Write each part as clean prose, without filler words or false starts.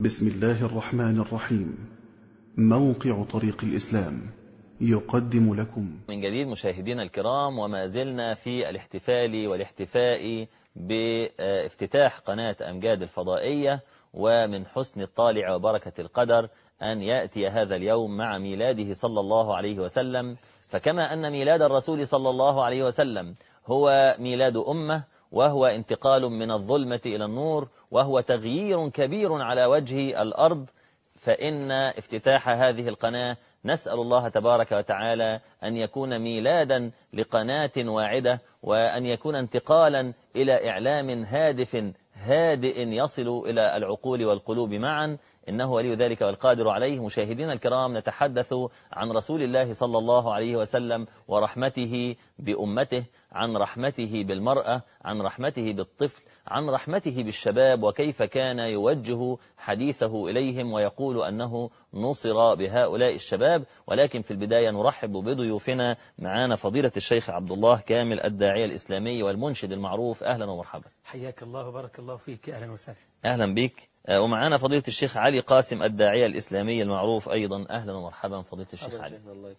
بسم الله الرحمن الرحيم. موقع طريق الإسلام يقدم لكم من جديد مشاهدينا الكرام، وما زلنا في الاحتفال والاحتفاء بافتتاح قناة أمجاد الفضائية. ومن حسن الطالع وبركة القدر أن يأتي هذا اليوم مع ميلاده صلى الله عليه وسلم. فكما أن ميلاد الرسول صلى الله عليه وسلم هو ميلاد أمة، وهو انتقال من الظلمة إلى النور، وهو تغيير كبير على وجه الأرض، فإن افتتاح هذه القناة نسأل الله تبارك وتعالى أن يكون ميلادا لقناة واعدة، وأن يكون انتقالا إلى إعلام هادف هادئ يصل إلى العقول والقلوب معا، إنه ولي ذلك والقادر عليه. مشاهدينا الكرام، نتحدث عن رسول الله صلى الله عليه وسلم ورحمته بأمته، عن رحمته بالمرأة، عن رحمته بالطفل، عن رحمته بالشباب، وكيف كان يوجه حديثه إليهم ويقول أنه نصر بهؤلاء الشباب. ولكن في البداية نرحب بضيوفنا. معانا فضيلة الشيخ عبد الله كامل الداعية الإسلامي والمنشد المعروف، أهلا ومرحبا. حياك الله وبارك الله فيك، أهلا وسهلا. أهلا بك. ومعانا فضيلة الشيخ علي قاسم الداعية الإسلامي المعروف أيضا، أهلا ومرحبا فضيلة الشيخ علي.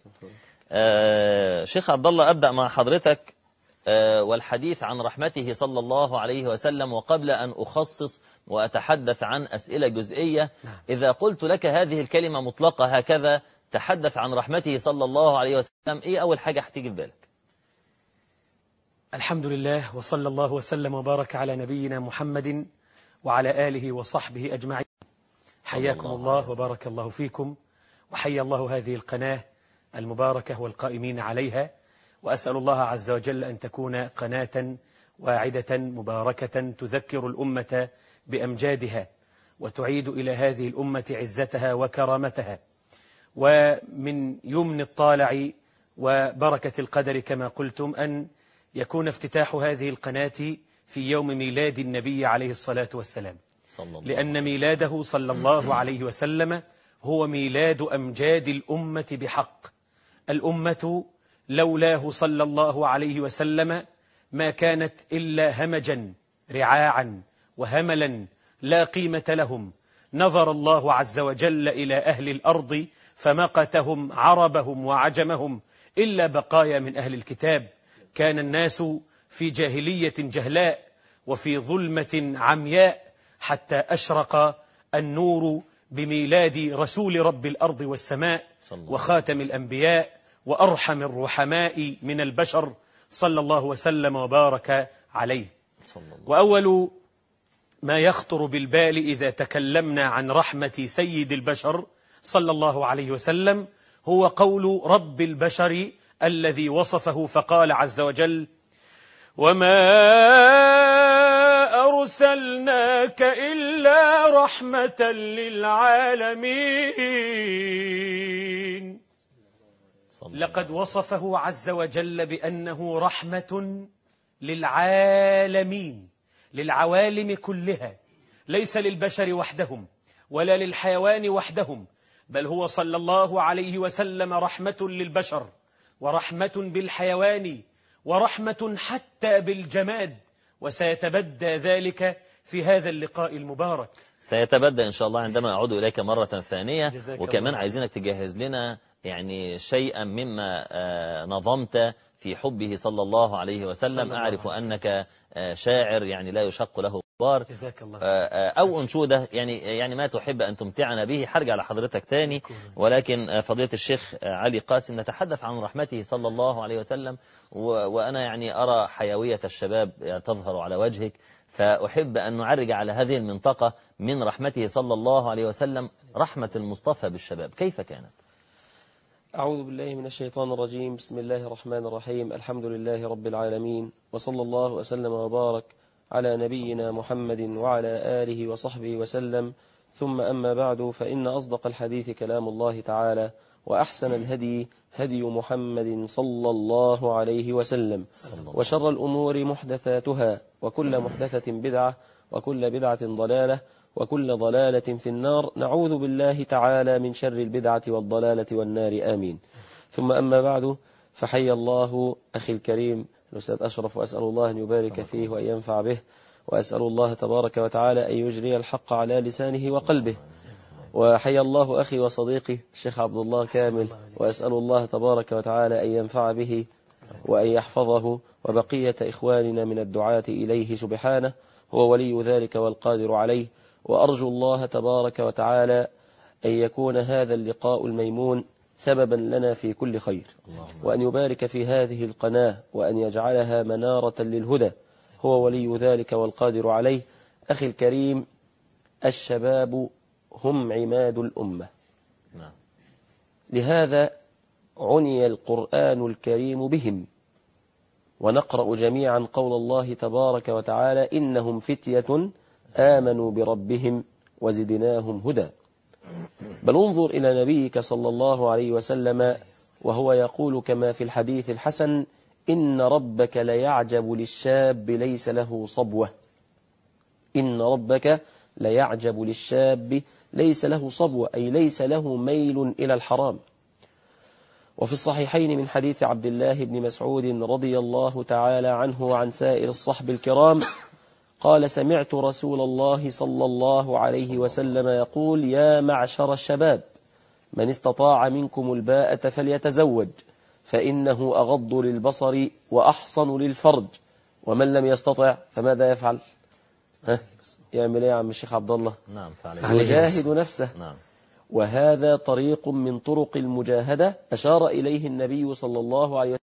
شيخ عبد الله، أبدأ مع حضرتك والحديث عن رحمته صلى الله عليه وسلم. وقبل أن أخصص وأتحدث عن أسئلة جزئية، إذا قلت لك هذه الكلمة مطلقة هكذا، تحدث عن رحمته صلى الله عليه وسلم، إيه أول حاجة هتيجي في بالك؟ الحمد لله، وصلى الله وسلم وبارك على نبينا محمد وعلى آله وصحبه أجمعين. حياكم الله وبارك الله فيكم، وحيا الله هذه القناة المباركة والقائمين عليها، وأسأل الله عز وجل أن تكون قناة واعدة مباركة تذكر الأمة بأمجادها، وتعيد إلى هذه الأمة عزتها وكرامتها. ومن يمن الطالع وبركة القدر كما قلتم أن يكون افتتاح هذه القناة في يوم ميلاد النبي عليه الصلاة والسلام، لأن ميلاده صلى الله عليه وسلم هو ميلاد أمجاد الأمة بحق. الأمة لولاه صلى الله عليه وسلم ما كانت إلا همجا رعاعا وهملا لا قيمة لهم. نظر الله عز وجل إلى أهل الأرض فمقتهم عربهم وعجمهم إلا بقايا من أهل الكتاب. كان الناس في جاهلية جهلاء وفي ظلمة عمياء، حتى أشرق النور بميلاد رسول رب الأرض والسماء وخاتم الأنبياء وأرحم الرحماء من البشر صلى الله وسلم وبارك عليه. وأول ما يخطر بالبال إذا تكلمنا عن رحمة سيد البشر صلى الله عليه وسلم هو قول رب البشر الذي وصفه فقال عز وجل: وما أرسلناك إلا رحمة للعالمين. لقد وصفه عز وجل بأنه رحمة للعالمين، للعوالم كلها، ليس للبشر وحدهم ولا للحيوان وحدهم، بل هو صلى الله عليه وسلم رحمة للبشر ورحمة بالحيوان ورحمة حتى بالجماد. وسيتبدى ذلك في هذا اللقاء المبارك، سيتبدى إن شاء الله عندما أعود إليك مرة ثانية. وكمان عايزينك تجهز لنا يعني شيئا مما نظمت في حبه صلى الله عليه وسلم. أعرف أنك شاعر يعني لا يشق له غبار، أو أنشودة يعني ما تحب أن تمتعنا به. حرجع لحضرتك تاني. ولكن فضيلة الشيخ علي قاسم، نتحدث عن رحمته صلى الله عليه وسلم، وأنا يعني أرى حيوية الشباب تظهر على وجهك، فأحب أن نعرج على هذه المنطقة من رحمته صلى الله عليه وسلم. رحمة المصطفى بالشباب كيف كانت؟ أعوذ بالله من الشيطان الرجيم. بسم الله الرحمن الرحيم. الحمد لله رب العالمين، وصلى الله وسلم وبارك على نبينا محمد وعلى آله وصحبه وسلم. ثم أما بعد، فإن أصدق الحديث كلام الله تعالى، وأحسن الهدي هدي محمد صلى الله عليه وسلم، وشر الأمور محدثاتها، وكل محدثة بدعة، وكل بدعة ضلالة، وكل ضلالة في النار. نعوذ بالله تعالى من شر البدعة والضلالة والنار، آمين. ثم أما بعد، فحي الله أخي الكريم الأستاذ أشرف، وأسأل الله أن يبارك فيه وأن ينفع به، وأسأل الله تبارك وتعالى أن يجري الحق على لسانه وقلبه، وحيا الله أخي وصديقي الشيخ عبد الله كامل، وأسأل الله تبارك وتعالى أن ينفع به وأن يحفظه وبقية إخواننا من الدعاة إليه سبحانه، هو ولي ذلك والقادر عليه. وأرجو الله تبارك وتعالى أن يكون هذا اللقاء الميمون سببا لنا في كل خير، وأن يبارك في هذه القناة وأن يجعلها منارة للهدى، هو ولي ذلك والقادر عليه. أخي الكريم، الشباب هم عماد الأمة، لهذا عني القرآن الكريم بهم، ونقرأ جميعا قول الله تبارك وتعالى: إنهم فتية آمنوا بربهم وزدناهم هدى. بل انظر إلى نبيك صلى الله عليه وسلم وهو يقول كما في الحديث الحسن: إن ربك ليعجب للشاب ليس له صبوة. إن ربك ليعجب للشاب ليس له صبوة، أي ليس له ميل إلى الحرام. وفي الصحيحين من حديث عبد الله بن مسعود رضي الله تعالى عنه وعن سائر الصحب الكرام قال: سمعت رسول الله صلى الله عليه وسلم يقول: يا معشر الشباب، من استطاع منكم الباءة فليتزوج، فإنه أغض للبصر وأحصن للفرج، ومن لم يستطع فماذا يفعل؟ يعمل ايه يا عم الشيخ عبد الله؟ نعم، يجاهد نفسه. نعم. وهذا طريق من طرق المجاهدة أشار إليه النبي صلى الله عليه وسلم: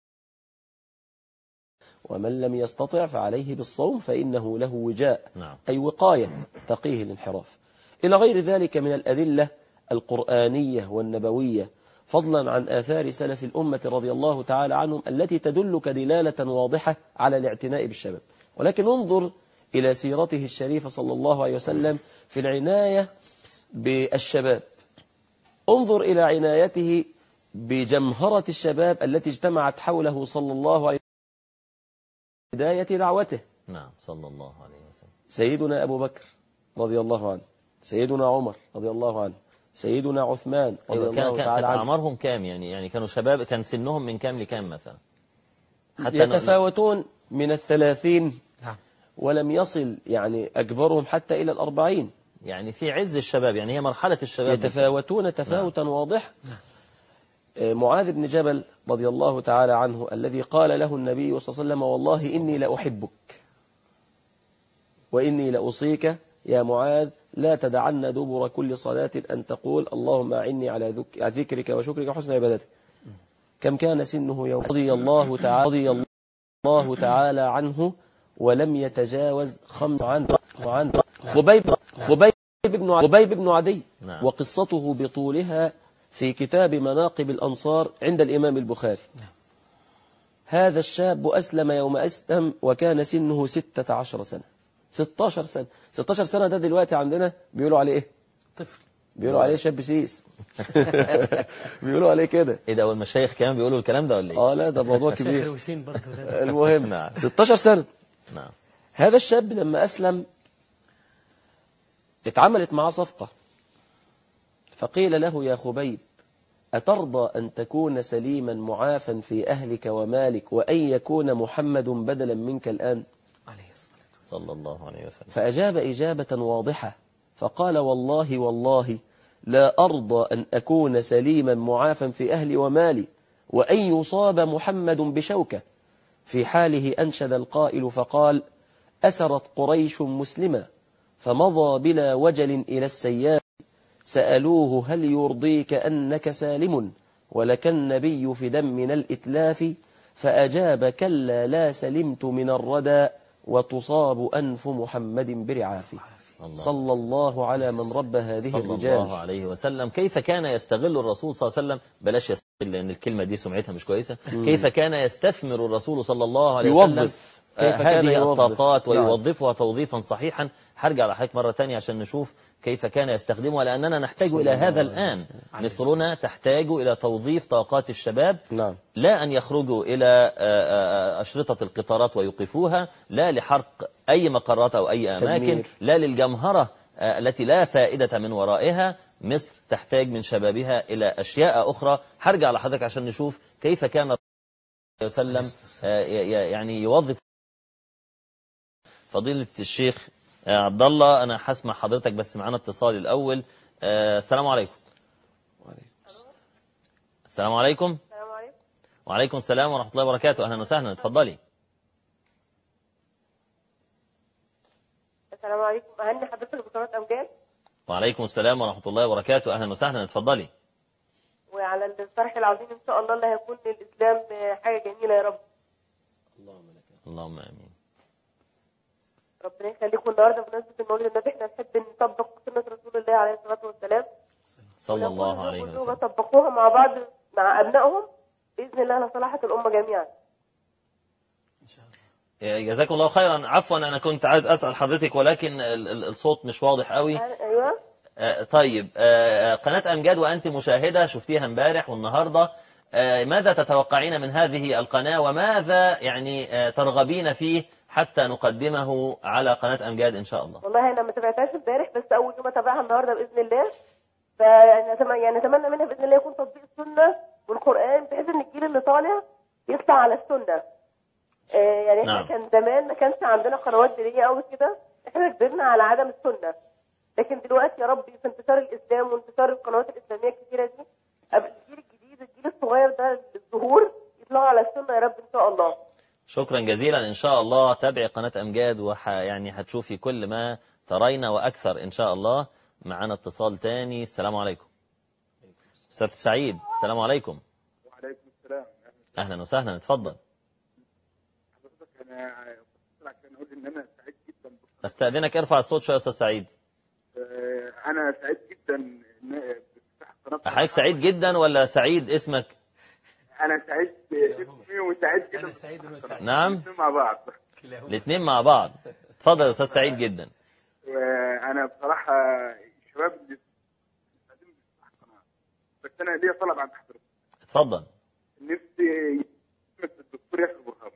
ومن لم يستطع فعليه بالصوم فإنه له وجاء. نعم. أي وقاية تقيه الانحراف. إلى غير ذلك من الأدلة القرآنية والنبوية، فضلا عن آثار سلف الأمة رضي الله تعالى عنهم التي تدلك دلالة واضحة على الاعتناء بالشباب. ولكن انظر إلى سيرته الشريفة صلى الله عليه وسلم في العناية بالشباب. انظر إلى عنايته بجمهرة الشباب التي اجتمعت حوله صلى الله عليه وسلم بداية دعوته. نعم، صلى الله عليه وسلم. سيدنا أبو بكر رضي الله عنه، سيدنا عمر رضي الله عنه، سيدنا عثمان رضي الله تعالى عنه. أعمارهم كام يعني كانوا شباب؟ كان سنهم من كام لكام مثلا؟ حتى يتفاوتون من 30 ولم يصل يعني أكبرهم حتى إلى 40، يعني في عز الشباب، يعني هي مرحلة الشباب يتفاوتون تفاوتا واضح. معاذ بن جبل رضي الله تعالى عنه الذي قال له النبي صلى الله عليه وسلم: والله إني لأحبك وإني لأوصيك يا معاذ لا تدعن دبر كل صلاة أن تقول اللهم أعني على ذكرك وشكرك وحسن عبادتك. كم كان سنه يوم؟ رضي الله تعالى عنه ولم يتجاوز 5 عن خبيب بن عدي. نعم. وقصته بطولها في كتاب مناقب الأنصار عند الإمام البخاري. هذا الشاب أسلم يوم أسلم وكان سنه 16 سنة. 16 سنة ده دلوقتي عندنا بيقولوا عليه إيه؟ طفل. بيقولوا عليه شاب سيس. بيقولوا عليه كده. إيه ده؟ والمشايخ كمان بيقولوا الكلام ده ولا إيه؟ لا ده موضوع كبير. المهم نعم. 16 سنة. نعم. هذا الشاب لما أسلم اتعملت معه صفقة، فقيل له: يا خبيب، أترضى أن تكون سليما معافا في أهلك ومالك وأن يكون محمد بدلا منك الآن؟ عليه الصلاة صلى الله عليه وسلم. فأجاب إجابة واضحة فقال: والله لا أرضى أن أكون سليما معافا في أهلي ومالي وأن يصاب محمد بشوكة. في حاله أنشد القائل فقال: أسرت قريش مسلما فمضى بلا وجل إلى السياب، سألوه هل يرضيك أنك سالم ولك النبي في دم من الإتلاف، فأجاب: كلا لا سلمت من الردى وتصاب أنف محمد برعاف. صلى الله على من رب هذه الرجال صلى الله عليه وسلم. كيف كان يستغل الرسول صلى الله عليه وسلم، بلاش يستغل لأن الكلمة دي سمعتها مش كويسة. كيف كان يستثمر الرسول صلى الله عليه وسلم هذه الطاقات ويوظفها توظيفا صحيحا. هرجع لحضرتك مرة تانية عشان نشوف كيف كان يستخدمها، لأننا نحتاج إلى هذا الآن. مصرنا تحتاج إلى توظيف طاقات الشباب. نعم. لا أن يخرجوا إلى أشرطة القطارات ويوقفوها، لا لحرق أي مقرات أو أي أماكن، لا للجمهرة التي لا فائدة من ورائها. مصر تحتاج من شبابها إلى أشياء أخرى. هرجع لحضرتك عشان نشوف كيف كان وسلم يعني يوظف. فضيلة الشيخ عبد الله أنا هسمع حضرتك بس معانا اتصال الأول. السلام عليكم. السلام عليكم. السلام عليكم. وعليكم السلام ورحمة الله وبركاته. أهلا وسهلا، اتفضلي. السلام عليكم، أهني حضرتك بقناة أمجاد. وعليكم السلام ورحمة الله وبركاته. أهلا وسهلا، اتفضلي. وعلى الفرح العظيم إن شاء الله اللي هيكون للإسلام حاجة جميلة يا رب. اللهم آمين. ربنا يخليكم. النهارده بمناسبة المولد النبي احنا نحب نطبق سنة رسول الله عليه الصلاة والسلام صلى الله عليه وسلم. طبقوها مع بعض مع أبنائهم بإذن الله لصلاحة الأمة جميعا. جزاكم الله خيرا. عفوا أنا كنت عايز أسأل حضرتك ولكن الصوت مش واضح قوي. أيوة. طيب قناة أمجاد وأنت مشاهدة شفتيها امبارح والنهاردة، ماذا تتوقعين من هذه القناة وماذا يعني ترغبين فيه حتى نقدمه على قناة أمجاد إن شاء الله؟ والله أنا ما تابعتهاش امبارح بس أول يوم أتابعها النهاردة بإذن الله. يعني نتمنى منها بإذن الله يكون تطبيق السنة والقرآن بحيث إن الجيل اللي طالع يطلع على السنة. يعني احنا كان زمان ما كانش عندنا قنوات دينية قوي كده، احنا كبرنا على عدم السنة. لكن دلوقتي يا ربي في انتشار الإسلام وانتشار القنوات الإسلامية الكثيرة دي الجيل الجديد الجيل الصغير ده الظهور يطلعوا على السنة يا رب إن شاء الله. شكرا جزيلا. إن شاء الله تابعي قناة أمجاد يعني هتشوفي كل ما ترين وأكثر إن شاء الله. معنا اتصال تاني. السلام عليكم. أستاذ سعيد السلام عليكم. وعليكم السلام. أهلا وسهلا، اتفضل. حضرتك أنا عشان أقول إن أنا سعيد جدا. أستأذنك ارفع الصوت شوية يا أستاذ سعيد. أنا سعيد جدا بفتح قناة. حضرتك سعيد جدا ولا سعيد اسمك؟ أنا سعيد اسمي وسعيد جدا. أنا سعيد وسعيد. نعم. الاثنين مع بعض. الاثنين مع بعض. اتفضل يا أستاذ سعيد جدا. وأنا بصراحة الشباب اللي بيستخدموا القناة بس أنا ليا طلب عند حضرتك. اتفضل. نفسي الدكتور ياسر برهام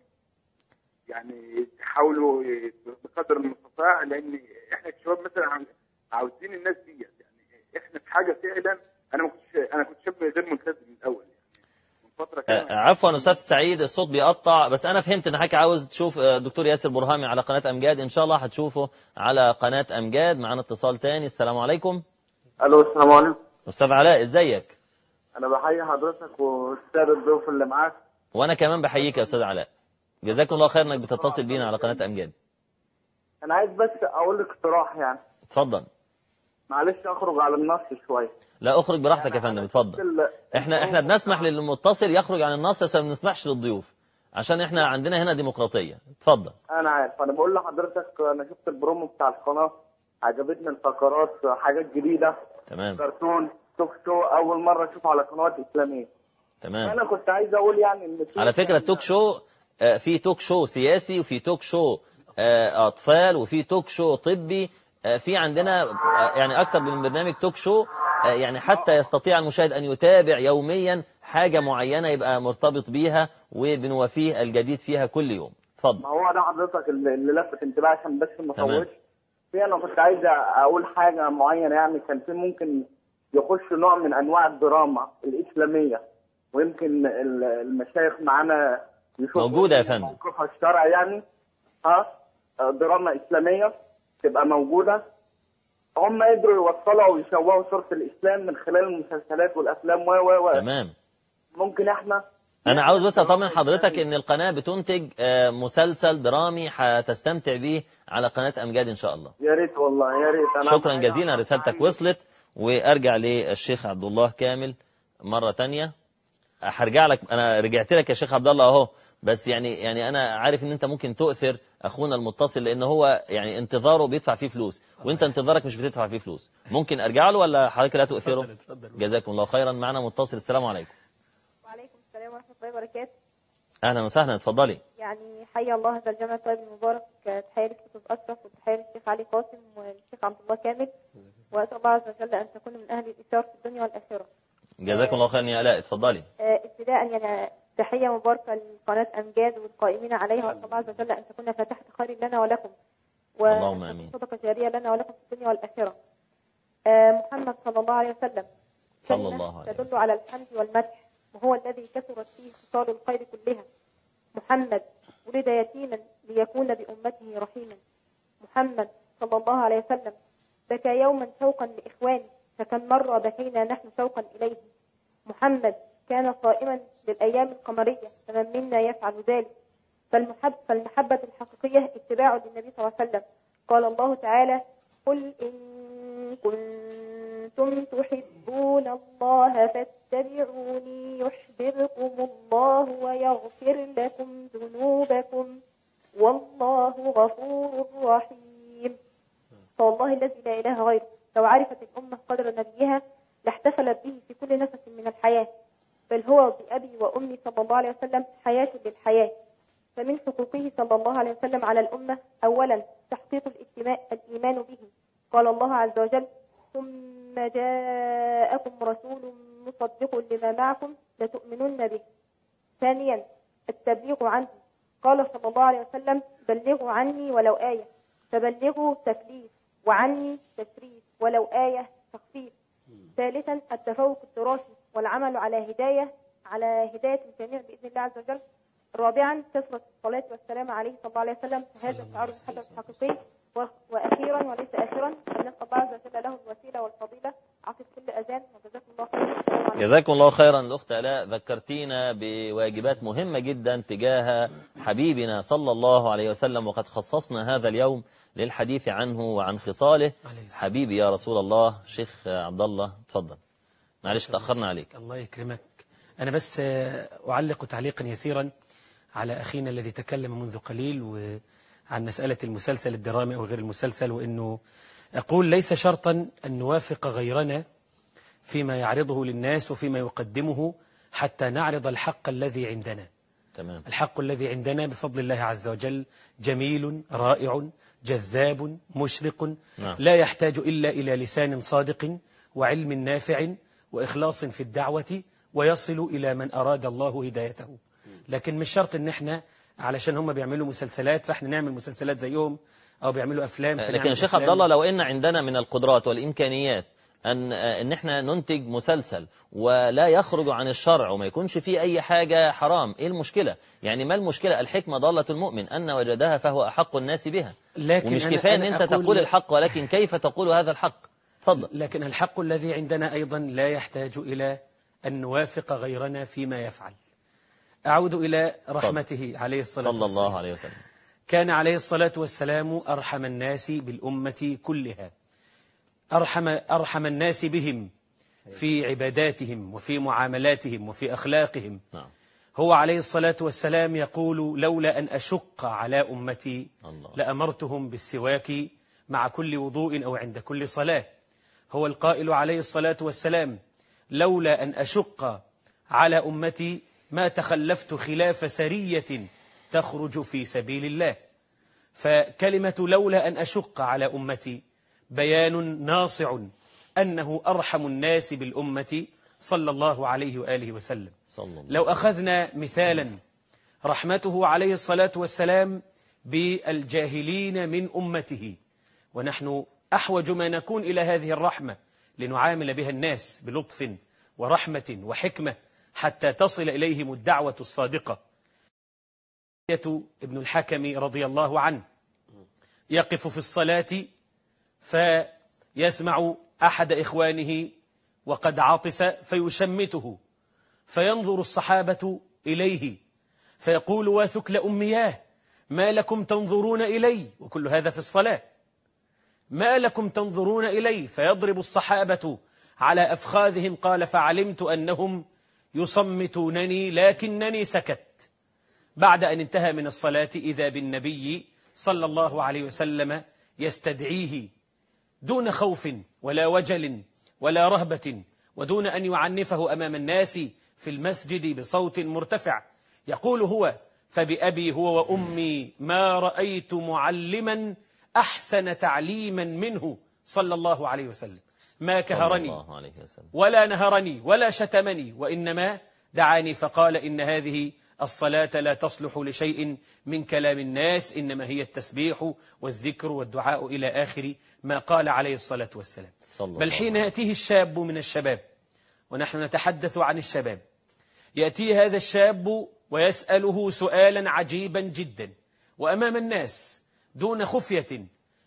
يعني تحاولوا بقدر المستطاع لأن إحنا الشباب مثلا عاوزين الناس دي يعني إحنا في حاجة فعلا. أنا كنت شاب غير ملتزم من الأول يعني من فترة كده. عفوا أستاذ سعيد الصوت بيقطع بس أنا فهمت إن حضرتك عاوز تشوف دكتور ياسر برهامي على قناة أمجاد. إن شاء الله هتشوفه على قناة أمجاد. معنا اتصال تاني. السلام عليكم. ألو السلام عليكم. أستاذ علاء ازيك؟ أنا بحيي حضرتك والسادة الضيوف اللي معاك. وأنا كمان بحييك يا أستاذ علاء. جزاكم الله خير إنك بتتصل بينا على قناة أمجاد. أنا عايز بس أقول لك اقتراح يعني. اتفضل. معلش أخرج على النص شوية. لا أخرج براحتك يا فندم، اتفضل. احنا بنسمح للمتصل يخرج عن النص بس ما بنسمحش للضيوف عشان احنا عندنا هنا ديمقراطية. اتفضل. أنا عارف. أنا بقول لحضرتك أنا شفت البرومو بتاع القناة عجبتني الفقرات حاجات جديدة. تمام. كرتون توك شو أول مرة أشوفه على قنوات إسلامية. تمام. أنا كنت عايز أقول يعني إن على فكرة توك شو في توك شو سياسي وفي توك شو أطفال وفي توك شو طبي. في عندنا يعني أكثر من برنامج توك شو يعني حتى يستطيع المشاهد أن يتابع يوميا حاجة معينة يبقى مرتبط بيها وبنوافيه الجديد فيها كل يوم. اتفضل. ما هو ده حضرتك اللي لفت انتباهي عشان بس ما اطولش. أنا كنت عايز أقول حاجة معينة يعني كان في ممكن يخش نوع من أنواع الدراما الإسلامية ويمكن المشايخ معانا يشوفوا موجودة يا فندم. موقفها الشرعي يعني دراما إسلامية تبقى موجودة. هم يقدروا يوصلوا ويشوهوا صورة الإسلام من خلال المسلسلات والأفلام تمام. ممكن احنا أنا عاوز بس أطمن حضرتك إن القناة بتنتج مسلسل درامي هتستمتع بيه على قناة أمجاد إن شاء الله. يا ريت والله يا ريت. شكرا جزيلا، رسالتك وصلت. وأرجع للشيخ عبد الله كامل مرة تانية. هرجع لك، أنا رجعت لك يا شيخ عبد الله أهو، بس يعني أنا عارف إن أنت ممكن تؤثر أخونا المتصل لأن هو يعني انتظاره بيدفع فيه فلوس وأنت انتظارك مش بتدفع فيه فلوس. ممكن أرجع له ولا حضرتك لا تؤثره؟ جزاكم الله خيرا. معنا متصل. السلام عليكم. وعليكم السلام ورحمة الله وبركاته. أهلا وسهلا، اتفضلي. يعني حيا الله هذا الجمع الطيب المبارك. تحية للأستاذ أشرف وتحية للشيخ علي قاسم والشيخ عبد الله كامل، وأسأل الله عز وجل أن تكونوا من أهل الإثار في الدنيا والآخرة. جزاكم الله خيرا يا آلاء، اتفضلي. ابتداء يعني تحية مباركة لقناة أمجاد والقائمين عليها، وأسأل الله عز وجل أن تكون فتحة خير لنا ولكم اللهم آمين. وصدقة جارية لنا ولكم في الدنيا والآخرة. محمد صلى الله عليه وسلم صلى الله عليه وسلم تدل على الحمد والمدح، وهو الذي كثرت فيه خصال الخير كلها. محمد ولد يتيما ليكون بأمته رحيما. محمد صلى الله عليه وسلم: بكى يوما شوقا لإخواني، فكم مرة بكينا نحن شوقا إليه. محمد كان صائما للأيام القمرية، فمن منا يفعل ذلك؟ فالمحبة الحقيقية اتباع للنبي صلى الله عليه وسلم. قال الله تعالى: قل إن كنتم تحبون الله فاتبعوني يحببكم الله ويغفر لكم ذنوبكم والله غفور رحيم. فوالله الذي لا إله غيره لو عرفت الأمة قدر نبيها لاحتفلت به في كل نفس من الحياة، بل هو بأبي وأمي صلى الله عليه وسلم حياة للحياة. فمن حقوقه صلى الله عليه وسلم على الأمة: أولا تحقيق الإيمان به. قال الله عز وجل: ثم جاءكم رسول مصدق لما معكم لتؤمنن به. ثانيا التبليغ عنه. قال صلى الله عليه وسلم: بلغوا عني ولو آية. فبلغوا تكليف، وعني تشريف، ولو آية تخفيف. ثالثا التفوق الدراسي والعمل على هداية الجميع بإذن الله عز وجل. رابعا كثرة الصلاة والسلام عليه صلى الله عليه وسلم، هذا شعار المحبة الحقيقي. وأخيرا وليس آخرا نسأل الله عز وجل له الوسيلة والفضيلة عقب كل أذان. وجزاكم الله خيرا. جزاكم الله خيرا. الأخت آلاء ذكرتينا بواجبات مهمة جدا تجاه حبيبنا صلى الله عليه وسلم، وقد خصصنا هذا اليوم للحديث عنه وعن خصاله. حبيبي يا رسول الله. شيخ عبد الله تفضل، معلش تأخرنا عليك. الله يكرمك. أنا بس أعلق تعليقا يسيرا على أخينا الذي تكلم منذ قليل وعن مسألة المسلسل الدرامي أو غير المسلسل، وأنه أقول ليس شرطا أن نوافق غيرنا فيما يعرضه للناس وفيما يقدمه حتى نعرض الحق الذي عندنا. تمام. الحق الذي عندنا بفضل الله عز وجل جميل رائع جذاب مشرق، لا يحتاج إلا إلى لسان صادق وعلم نافع وإخلاص في الدعوة، ويصل إلى من أراد الله هدايته. لكن مش شرط ان احنا علشان هم بيعملوا مسلسلات فاحنا نعمل مسلسلات زيهم، او بيعملوا افلام. لكن يا شيخ عبد الله، لو ان عندنا من القدرات والامكانيات ان احنا ننتج مسلسل ولا يخرج عن الشرع وما يكونش فيه اي حاجة حرام، ايه المشكلة؟ يعني ما المشكلة؟ الحكمة ضالة المؤمن، ان وجدها فهو احق الناس بها. لكن ومش كفاية ان انت تقول الحق، ولكن كيف تقول هذا الحق؟ تفضل. لكن الحق الذي عندنا ايضا لا يحتاج الى ان نوافق غيرنا فيما يفعل. أعود إلى رحمته عليه الصلاة والسلام صلى الله عليه وسلم. كان عليه الصلاة والسلام أرحم الناس بالأمة كلها، أرحم الناس بهم في عباداتهم وفي معاملاتهم وفي أخلاقهم. نعم. هو عليه الصلاة والسلام يقول: لولا أن أشق على أمتي لأمرتهم بالسواك مع كل وضوء أو عند كل صلاة. هو القائل عليه الصلاة والسلام: لولا أن أشق على أمتي ما تخلفت خلاف سرية تخرج في سبيل الله. فكلمة لولا أن أشق على أمتي بيان ناصع أنه أرحم الناس بالأمة صلى الله عليه وآله وسلم. لو أخذنا مثالا رحمته عليه الصلاة والسلام بالجاهلين من أمته، ونحن أحوج ما نكون إلى هذه الرحمة لنعامل بها الناس بلطف ورحمة وحكمة حتى تصل إليهم الدعوة الصادقة. ابن الحكم رضي الله عنه يقف في الصلاة فيسمع أحد إخوانه وقد عطس فيشمته، فينظر الصحابة إليه فيقول: وثكل أمياه ما لكم تنظرون إلي؟ وكل هذا في الصلاة. ما لكم تنظرون إلي؟ فيضرب الصحابة على أفخاذهم. قال: فعلمت أنهم يصمتونني لكنني سكت. بعد أن انتهى من الصلاة إذا بالنبي صلى الله عليه وسلم يستدعيه دون خوف ولا وجل ولا رهبة، ودون أن يعنفه أمام الناس في المسجد بصوت مرتفع. يقول هو: فبأبي هو وأمي ما رأيت معلما أحسن تعليما منه صلى الله عليه وسلم. ما كهرني ولا نهرني ولا شتمني، وإنما دعاني فقال: إن هذه الصلاة لا تصلح لشيء من كلام الناس، إنما هي التسبيح والذكر والدعاء إلى آخر ما قال عليه الصلاة والسلام. بل حين يأتيه الشاب من الشباب، ونحن نتحدث عن الشباب، يأتي هذا الشاب ويسأله سؤالا عجيبا جدا وأمام الناس دون خفية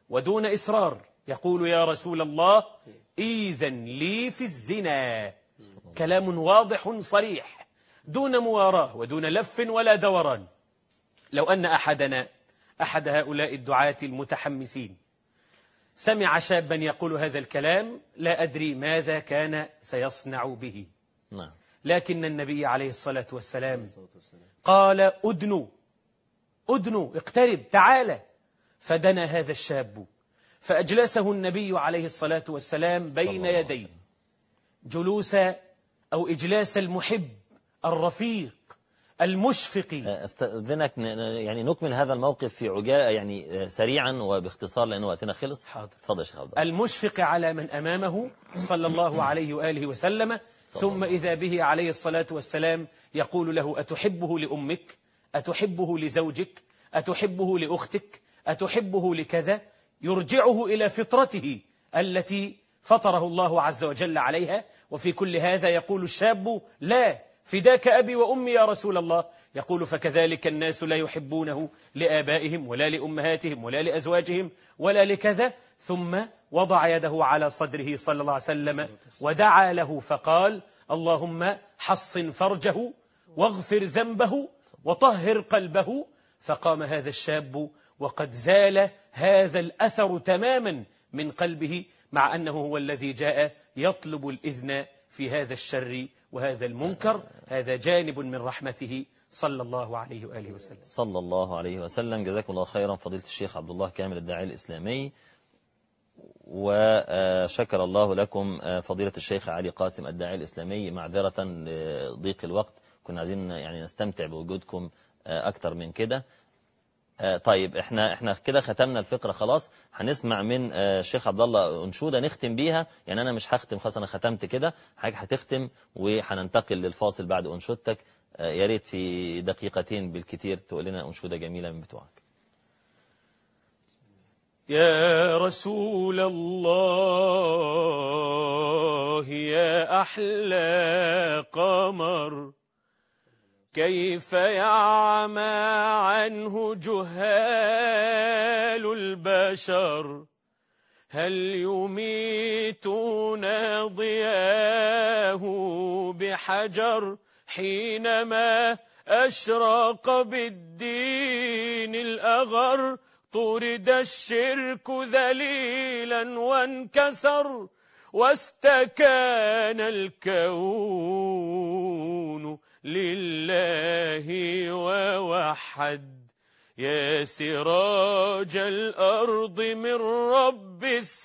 ودون إصرار، يقول يا رسول الله إذن لي في الزنا. كلام واضح صريح دون مواراه ودون لف ولا دوران. لو أن أحد هؤلاء الدعاة المتحمسين سمع شابا يقول هذا الكلام لا أدري ماذا كان سيصنع به. لكن النبي عليه الصلاة والسلام قال أدنو اقترب تعالى. فدنا هذا الشاب فأجلسه النبي عليه الصلاة والسلام بين يديه جلوس أو إجلاس المحب الرفيق المشفق. استأذنك يعني نكمل هذا الموقف في عجاء يعني سريعا وباختصار لأن وقتنا خلص. حاضر. تفضل يا شيخ عبد الله. المشفق على من أمامه صلى الله عليه وآله وسلم. ثم إذا به عليه الصلاة والسلام يقول له أتحبه لأمك؟ أتحبه لزوجك؟ أتحبه لأختك؟ أتحبه لكذا؟ يرجعه إلى فطرته التي فطره الله عز وجل عليها. وفي كل هذا يقول الشاب لا، فداك أبي وأمي يا رسول الله. يقول فكذلك الناس لا يحبونه لآبائهم ولا لأمهاتهم ولا لأزواجهم ولا لكذا. ثم وضع يده على صدره صلى الله عليه وسلم ودعا له فقال اللهم حصن فرجه واغفر ذنبه وطهر قلبه. فقام هذا الشاب وقد زال هذا الأثر تماما من قلبه، مع أنه هو الذي جاء يطلب الإذن في هذا الشر وهذا المنكر. هذا جانب من رحمته صلى الله عليه وآله وسلم. صلى الله عليه وسلم. جزاكم الله خيرا فضيلة الشيخ عبد الله كامل الداعية الإسلامي، وشكر الله لكم فضيلة الشيخ علي قاسم الداعية الإسلامي. معذرة لضيق الوقت، كنا عايزين يعني نستمتع بوجودكم أكتر من كده. طيب احنا كده ختمنا الفقرة خلاص. هنسمع من الشيخ عبد الله أنشودة نختم بيها. يعني أنا مش هختم خلاص، أنا ختمت كده، حضرتك هتختم وهننتقل للفاصل بعد أنشودتك. يا ريت في دقيقتين بالكثير تقول لنا أنشودة جميلة من بتوعك. يا رسول الله يا أحلى قمر، كيف يعمى عنه جهال البشر؟ هل يميتون ضياه بحجر حينما أشرق بالدين الأغر؟ طرد الشرك ذليلا وانكسر، واستكان الكون لله ووحد. يا سراج الأرض من رب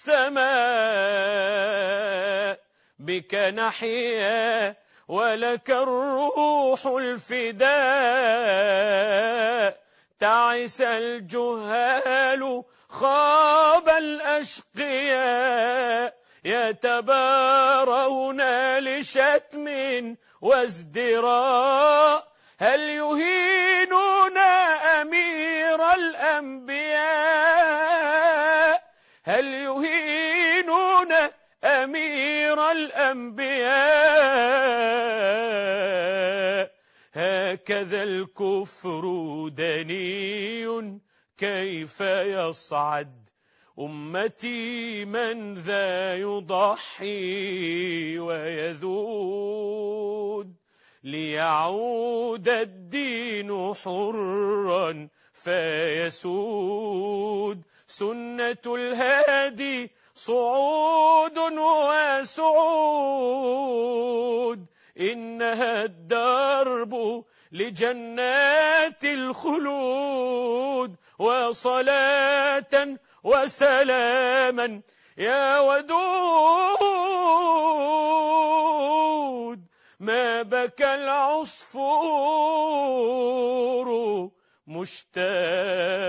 السماء، بك نحيا ولك الروح الفداء. تعس الجهال خاب الأشقياء، يتبارون لشتم وازدراء. هل يهينون أمير الأنبياء؟ هل يهينون أمير الأنبياء؟ هكذا الكفر دني كيف يصعد؟ أمتي من ذا يضحي ويذود؟ ليعود الدين حرا فيسود. سنة الهادي صعود وسعود، إنها الدرب لجنات الخلود. وصلاة وسلاما يا ودود، ما بكى العصفور مشتاقا